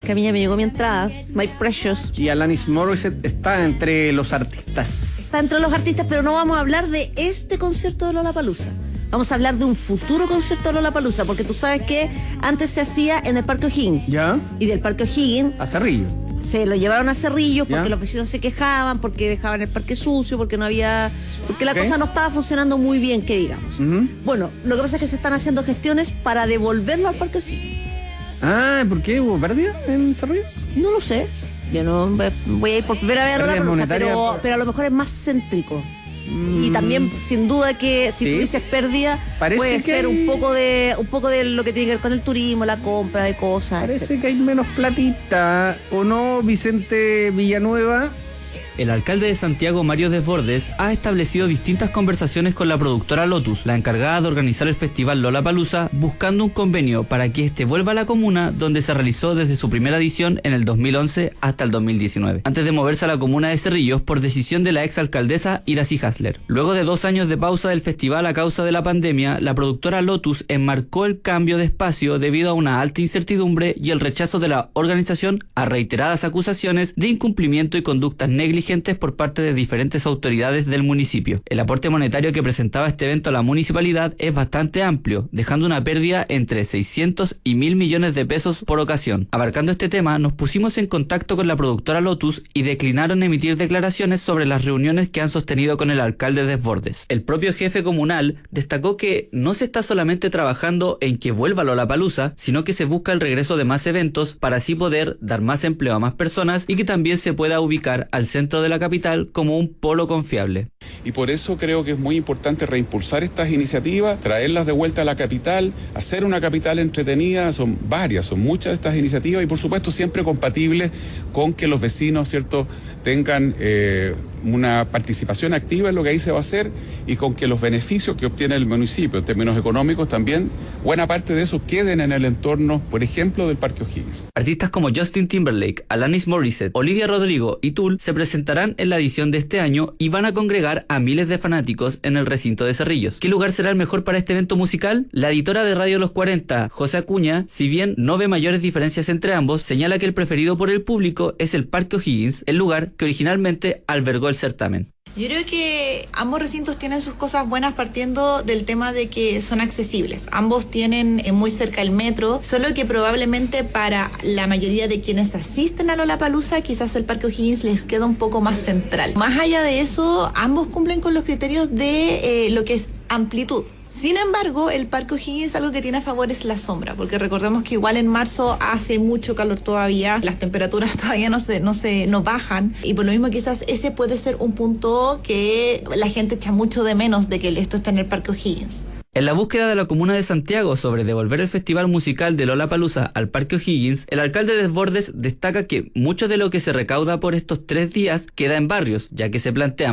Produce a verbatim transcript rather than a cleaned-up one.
que a mí ya me llegó mi entrada, My Precious. Y Alanis Morissette está entre los artistas. Está entre los artistas, pero no vamos a hablar de este concierto de Lollapalooza. Vamos a hablar de un futuro concierto de Lollapalooza, porque tú sabes que antes se hacía en el Parque O'Higgins. ¿Ya? Y del Parque O'Higgins A Cerrillo. se lo llevaron a Cerrillos porque ¿Ya? los vecinos se quejaban, porque dejaban el parque sucio, porque no había, porque la Ok. cosa no estaba funcionando muy bien, que digamos. Uh-huh. Bueno, lo que pasa es que se están haciendo gestiones para devolverlo al Parque O'Higgins. Ah, ¿por qué? ¿Hubo pérdida en Cerrillo? No lo sé. Yo no voy a ir por primera vez a Pérdida Lollapalooza, monetaria pero, por- pero a lo mejor es más céntrico. Mm. Y también, sin duda, que si Sí. tú dices pérdida, Parece puede que ser hay- un poco de un poco de lo que tiene que ver con el turismo, la compra de cosas. Parece etcétera. que hay menos platita, ¿o no, Vicente Villanueva? El alcalde de Santiago, Mario Desbordes, ha establecido distintas conversaciones con la productora Lotus, la encargada de organizar el festival Lollapalooza, buscando un convenio para que este vuelva a la comuna donde se realizó desde su primera edición en el dos mil once hasta el dos mil diecinueve, antes de moverse a la comuna de Cerrillos por decisión de la exalcaldesa Iracy Hasler. Luego de dos años de pausa del festival a causa de la pandemia, la productora Lotus enmarcó el cambio de espacio debido a una alta incertidumbre y el rechazo de la organización a reiteradas acusaciones de incumplimiento y conductas negligentes por parte de diferentes autoridades del municipio. El aporte monetario que presentaba este evento a la municipalidad es bastante amplio, dejando una pérdida entre seiscientos y mil millones de pesos por ocasión. Abarcando este tema, nos pusimos en contacto con la productora Lotus y declinaron emitir declaraciones sobre las reuniones que han sostenido con el alcalde Desbordes. El propio jefe comunal destacó que no se está solamente trabajando en que vuelva Lollapalooza, sino que se busca el regreso de más eventos para así poder dar más empleo a más personas y que también se pueda ubicar al centro de la capital como un polo confiable. Y por eso creo que es muy importante reimpulsar estas iniciativas, traerlas de vuelta a la capital, hacer una capital entretenida. Son varias, son muchas de estas iniciativas y por supuesto siempre compatibles con que los vecinos, ¿cierto?, tengan eh, una participación activa en lo que ahí se va a hacer y con que los beneficios que obtiene el municipio en términos económicos también, buena parte de eso queden en el entorno, por ejemplo, del Parque O'Higgins. Artistas como Justin Timberlake, Alanis Morissette, Olivia Rodrigo y Tool se presentarán en la edición de este año y van a congregar a miles de fanáticos en el recinto de Cerrillos. ¿Qué lugar será el mejor para este evento musical? La editora de Radio Los cuarenta, José Acuña, si bien no ve mayores diferencias entre ambos, señala que el preferido por el público es el Parque O'Higgins, el lugar que originalmente albergó el certamen. Yo creo que ambos recintos tienen sus cosas buenas partiendo del tema de que son accesibles. Ambos tienen eh, muy cerca el metro, solo que probablemente para la mayoría de quienes asisten a Lollapalooza quizás el Parque O'Higgins les queda un poco más central. Más allá de eso, ambos cumplen con los criterios de eh, lo que es amplitud. Sin embargo, el Parque O'Higgins algo que tiene a favor es la sombra, porque recordemos que igual en marzo hace mucho calor todavía, las temperaturas todavía no se, no se no bajan, y por lo mismo quizás ese puede ser un punto que la gente echa mucho de menos de que esto está en el Parque O'Higgins. En la búsqueda de la comuna de Santiago sobre devolver el festival musical de Lollapalooza al Parque O'Higgins, el alcalde Desbordes destaca que mucho de lo que se recauda por estos tres días queda en barrios, ya que se plantea